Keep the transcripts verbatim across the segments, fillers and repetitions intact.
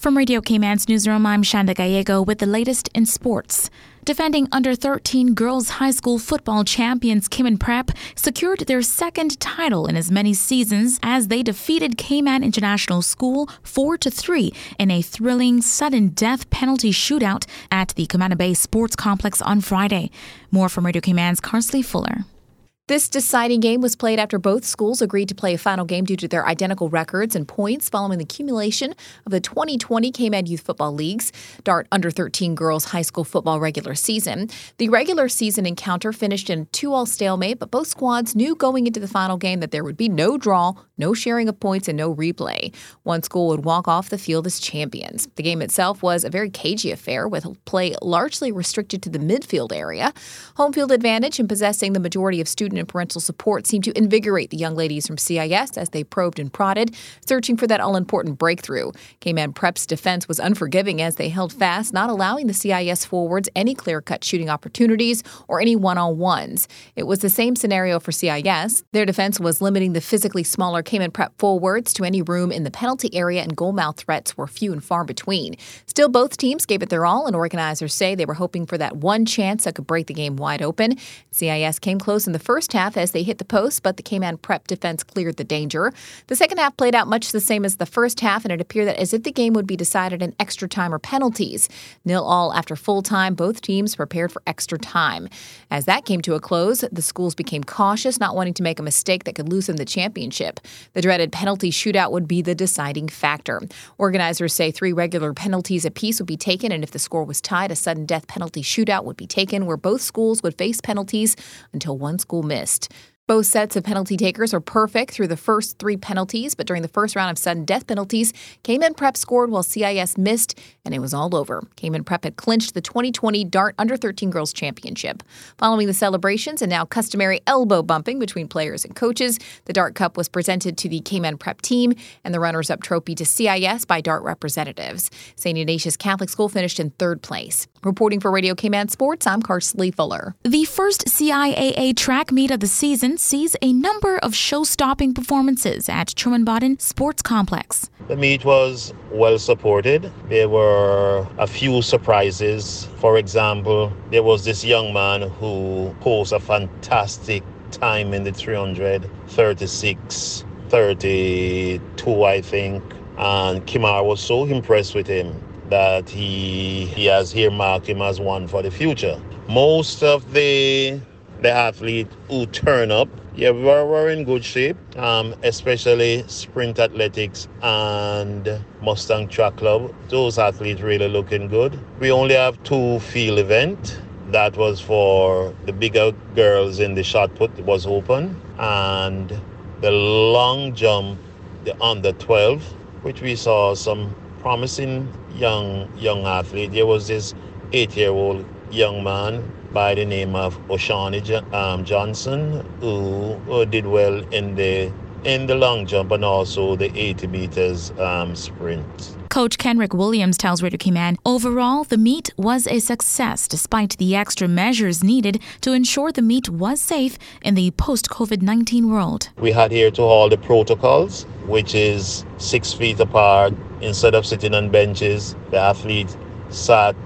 From Radio Cayman's newsroom, I'm Shanda Gallego with the latest in sports. Defending under thirteen girls high school football champions Cayman Prep secured their second title in as many seasons as they defeated Cayman International School four to three in a thrilling sudden death penalty shootout at the Camana Bay Sports Complex on Friday. More from Radio Cayman's Carsley Fuller. This deciding game was played after both schools agreed to play a final game due to their identical records and points following the accumulation of the twenty twenty Cayman Youth Football League's Dart under thirteen girls high school football regular season. The regular season encounter finished in a two-all stalemate, but both squads knew going into the final game that there would be no draw, no sharing of points, and no replay. One school would walk off the field as champions. The game itself was a very cagey affair, with play largely restricted to the midfield area. Home field advantage and possessing the majority of student and parental support seemed to invigorate the young ladies from C I S as they probed and prodded, searching for that all-important breakthrough. Cayman Prep's defense was unforgiving as they held fast, not allowing the C I S forwards any clear-cut shooting opportunities or any one-on-ones. It was the same scenario for C I S. Their defense was limiting the physically smaller Cayman Prep forwards to any room in the penalty area, and goal-mouth threats were few and far between. Still, both teams gave it their all, and organizers say they were hoping for that one chance that could break the game wide open. C I S came close in the first half as they hit the post, but the Cayman Prep defense cleared the danger. The second half played out much the same as the first half, and it appeared that as if the game would be decided in extra time or penalties. Nil all after full time, both teams prepared for extra time. As that came to a close, the schools became cautious, not wanting to make a mistake that could lose them the championship. The dreaded penalty shootout would be the deciding factor. Organizers say three regular penalties apiece would be taken, and if the score was tied, a sudden death penalty shootout would be taken, where both schools would face penalties until one school missed. Both sets of penalty takers were perfect through the first three penalties, but during the first round of sudden death penalties, Cayman Prep scored while C I S missed, and it was all over. Cayman Prep had clinched the twenty twenty Dart under thirteen Girls Championship. Following the celebrations and now customary elbow bumping between players and coaches, the Dart Cup was presented to the Cayman Prep team and the runners-up trophy to C I S by Dart representatives. Saint Ignatius Catholic School finished in third place. Reporting for Radio Cayman Sports, I'm Carsley Fuller. The first C I A A track meet of the season sees a number of show-stopping performances at Truman Bodden Sports Complex. The meet was well supported. There were a few surprises. For example, there was this young man who posed a fantastic time in the three hundred, thirty-six thirty-two, I think. And Kimar was so impressed with him that he, he has earmarked him as one for the future. Most of the the athletes who turn up, yeah, we were, were in good shape, um, especially sprint athletics and Mustang Track Club. Those athletes really looking good. We only have two field events. That was for the bigger girls in the shot put, it was open, and the long jump, the under twelve, which we saw some promising young young athlete. There was this eight-year-old young man by the name of O'Shawnee um, Johnson, who, who did well in the in the long jump and also the eighty meters um, sprint. Coach Kenrick Williams tells Radio Cayman, overall, the meet was a success despite the extra measures needed to ensure the meet was safe in the post-COVID nineteen world. We adhere to all the protocols, which is six feet apart. Instead of sitting on benches, the athletes sat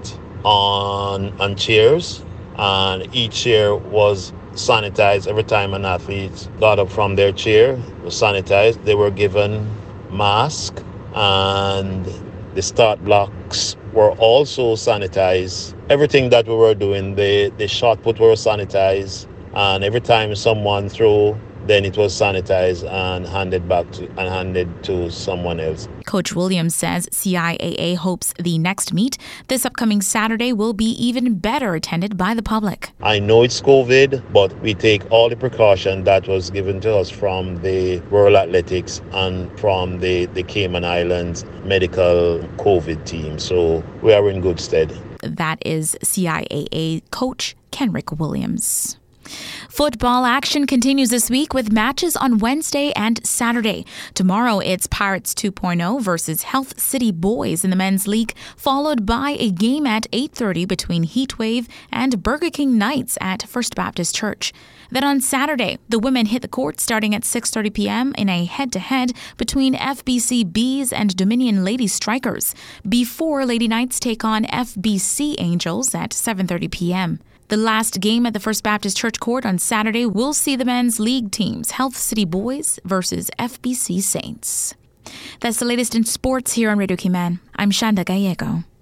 on, on chairs, and each chair was sanitized. Every time an athlete got up from their chair, it was sanitized. They were given masks, and the start blocks were also sanitized. Everything that we were doing, the, the shot put were sanitized, and every time someone threw, then it was sanitized and handed back to and handed to someone else. Coach Williams says C I A A hopes the next meet this upcoming Saturday will be even better attended by the public. I know it's COVID, but we take all the precaution that was given to us from the World Athletics and from the, the Cayman Islands medical COVID team. So we are in good stead. That is C I A A coach Kenrick Williams. Football action continues this week with matches on Wednesday and Saturday. Tomorrow, it's Pirates two point oh versus Health City Boys in the men's league, followed by a game at eight thirty between Heatwave and Burger King Knights at First Baptist Church. Then on Saturday, the women hit the court starting at six thirty p.m. in a head-to-head between F B C Bees and Dominion Lady Strikers, before Lady Knights take on F B C Angels at seven thirty p.m. The last game at the First Baptist Church Court on Saturday will see the men's league teams, Health City Boys versus F B C Saints. That's the latest in sports here on Radio Cayman. I'm Shanda Gallego.